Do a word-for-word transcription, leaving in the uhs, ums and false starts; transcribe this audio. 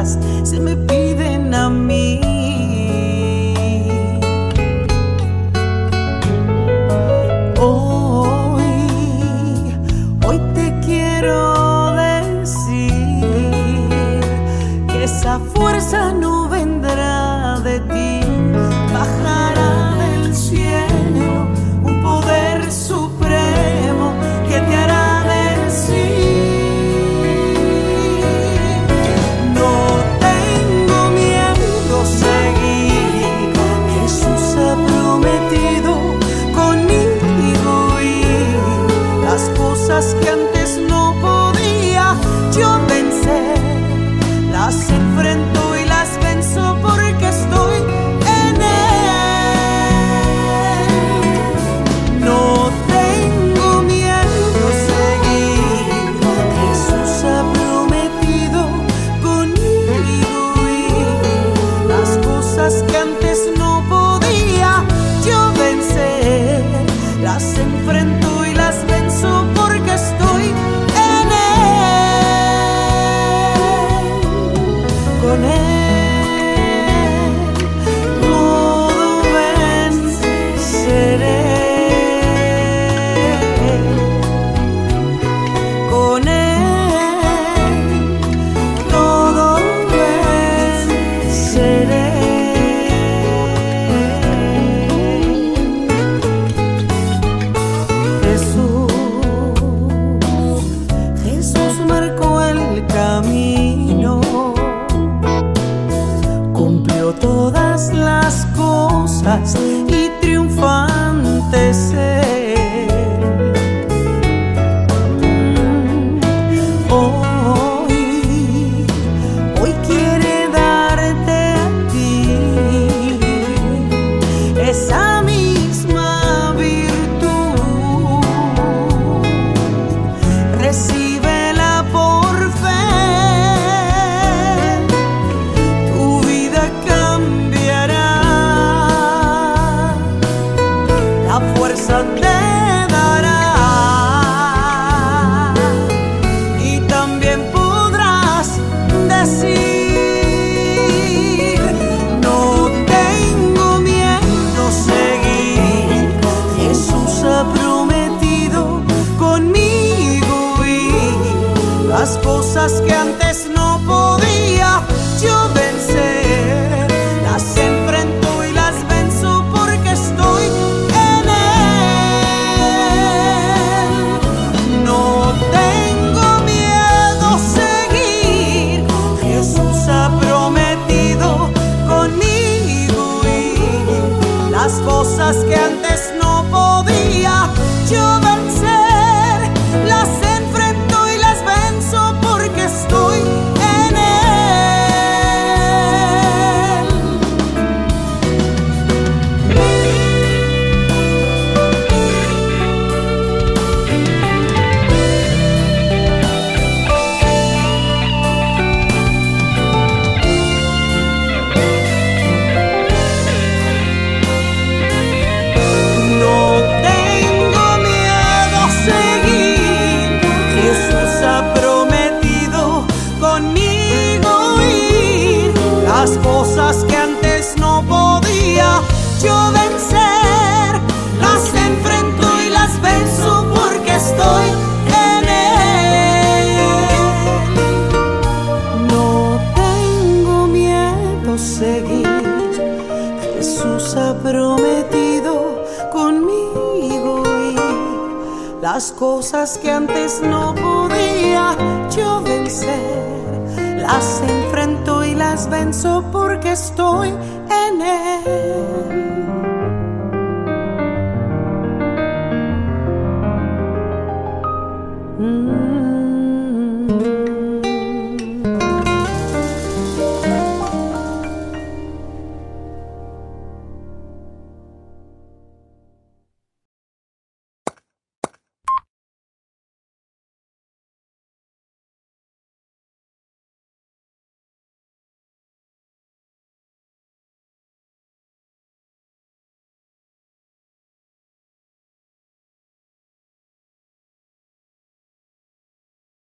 cosas se me piden a mí. Hoy, hoy te quiero decir que esa fuerza no vendrá de ti, bajará del cielo un poder supremo que te hará decir: no tengo miedo a seguir. Jesús ha prometido conmigo ir. Las cosas que antes no podía yo vencer, las enfrento y las venzo porque estoy en Él. No tengo miedo a seguir. Jesús ha prometido conmigo ir. Las cosas que antes no podía yo vencer, las enfrento y las venzo porque estoy en Él. Con Él todo venceré. Con Él todo venceré. Jesús, Jesús marcó el camino, cumplió todas las cosas y triunfante es Él. Hoy, hoy quiere darte a ti esa misma virtud. Recíbela por fe, tu vida cambiará. La fuerza te dará y también podrás decir: no tengo miedo a seguir. Jesús ha prometido conmigo ir. Las cosas que antes no podía yo vencer, las enfrento y las venzo porque estoy en Él. No tengo miedo a seguir. Jesús ha prometido conmigo ir. Las cosas que antes no podía yo vencer, las enfrento y las venzo porque estoy en Él. No tengo miedo a seguir. Jesús ha prometido conmigo ir. Las cosas que antes no podía yo vencer, las enfrento y las venzo porque estoy en Él. No tengo miedo a seguir. Jesús ha prometido conmigo ir. Las cosas que antes no podía yo vencer, las enfrento y las venzo porque estoy en Él.